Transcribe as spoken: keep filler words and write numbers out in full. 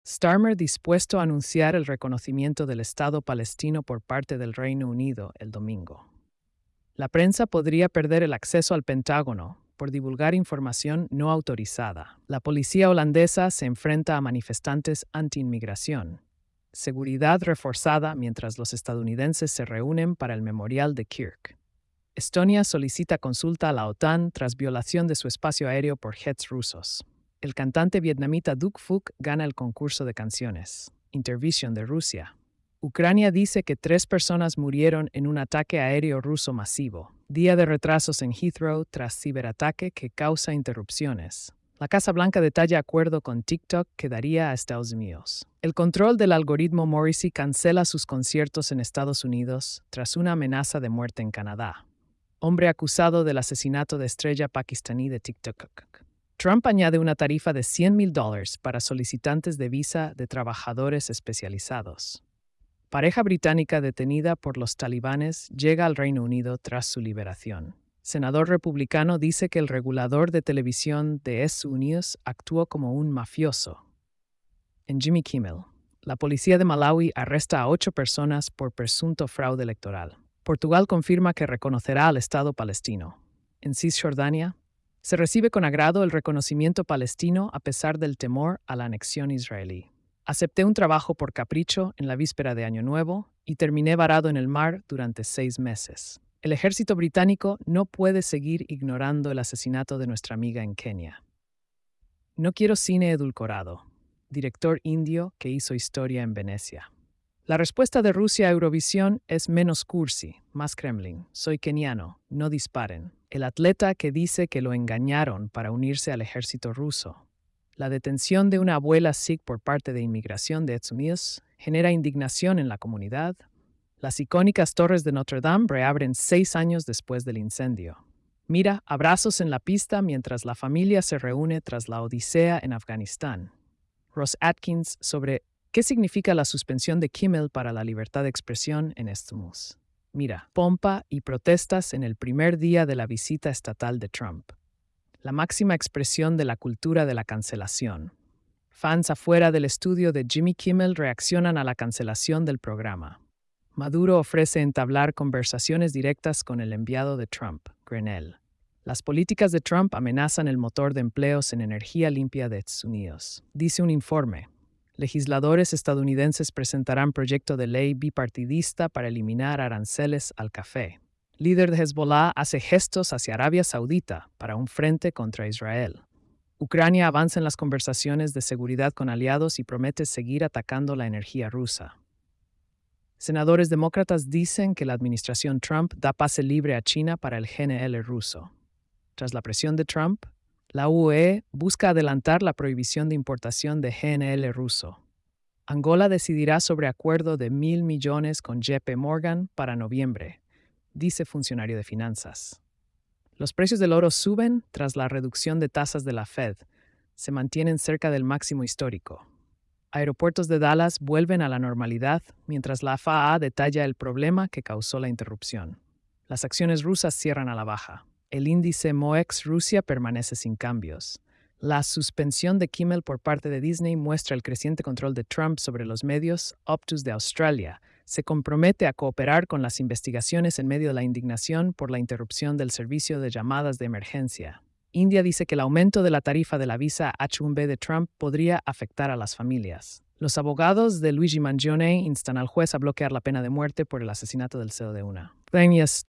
Starmer dispuesto a anunciar el reconocimiento del Estado palestino por parte del Reino Unido el domingo. La prensa podría perder el acceso al Pentágono por divulgar información no autorizada. La policía holandesa se enfrenta a manifestantes anti-inmigración. Seguridad reforzada mientras los estadounidenses se reúnen para el memorial de Kirk. Estonia solicita consulta a la OTAN tras violación de su espacio aéreo por jets rusos. El cantante vietnamita Duc Phuc gana el concurso de canciones. Intervision de Rusia. Ucrania dice que tres personas murieron en un ataque aéreo ruso masivo. Día de retrasos en Heathrow tras ciberataque que causa interrupciones. La Casa Blanca detalla acuerdo con TikTok que daría a Estados Unidos. El control del algoritmo Morrissey cancela sus conciertos en Estados Unidos tras una amenaza de muerte en Canadá. Hombre acusado del asesinato de estrella pakistaní de TikTok. Trump añade una tarifa de cien mil dólares para solicitantes de visa de trabajadores especializados. Pareja británica detenida por los talibanes llega al Reino Unido tras su liberación. Senador republicano dice que el regulador de televisión de Estados Unidos actuó como un mafioso. En Jimmy Kimmel, la policía de Malawi arresta a ocho personas por presunto fraude electoral. Portugal confirma que reconocerá al Estado palestino. En Cisjordania, se recibe con agrado el reconocimiento palestino a pesar del temor a la anexión israelí. Acepté un trabajo por capricho en la víspera de Año Nuevo y terminé varado en el mar durante seis meses. El ejército británico no puede seguir ignorando el asesinato de nuestra amiga en Kenia. No quiero cine edulcorado. Director indio que hizo historia en Venecia. La respuesta de Rusia a Eurovisión es menos cursi, más Kremlin. Soy keniano, no disparen. El atleta que dice que lo engañaron para unirse al ejército ruso. La detención de una abuela sikh por parte de inmigración de Estados Unidos genera indignación en la comunidad. Las icónicas torres de Notre Dame reabren seis años después del incendio. Mira, abrazos en la pista mientras la familia se reúne tras la odisea en Afganistán. Ross Atkins sobre ¿qué significa la suspensión de Kimmel para la libertad de expresión en Estamos? Mira, pompa y protestas en el primer día de la visita estatal de Trump. La máxima expresión de la cultura de la cancelación. Fans afuera del estudio de Jimmy Kimmel reaccionan a la cancelación del programa. Maduro ofrece entablar conversaciones directas con el enviado de Trump, Grenell. Las políticas de Trump amenazan el motor de empleos en energía limpia de Estados Unidos, dice un informe. Legisladores estadounidenses presentarán proyecto de ley bipartidista para eliminar aranceles al café. Líder de Hezbollah hace gestos hacia Arabia Saudita para un frente contra Israel. Ucrania avanza en las conversaciones de seguridad con aliados y promete seguir atacando la energía rusa. Senadores demócratas dicen que la administración Trump da pase libre a China para el G N L ruso. Tras la presión de Trump, la U E busca adelantar la prohibición de importación de G N L ruso. Angola decidirá sobre acuerdo de mil millones con J P Morgan para noviembre, dice funcionario de finanzas. Los precios del oro suben tras la reducción de tasas de la Fed. Se mantienen cerca del máximo histórico. Aeropuertos de Dallas vuelven a la normalidad mientras la F A A detalla el problema que causó la interrupción. Las acciones rusas cierran a la baja. El índice M O E X Rusia permanece sin cambios. La suspensión de Kimmel por parte de Disney muestra el creciente control de Trump sobre los medios. Optus de Australia se compromete a cooperar con las investigaciones en medio de la indignación por la interrupción del servicio de llamadas de emergencia. India dice que el aumento de la tarifa de la visa H uno B de Trump podría afectar a las familias. Los abogados de Luigi Mangione instan al juez a bloquear la pena de muerte por el asesinato del C E O de una. Premios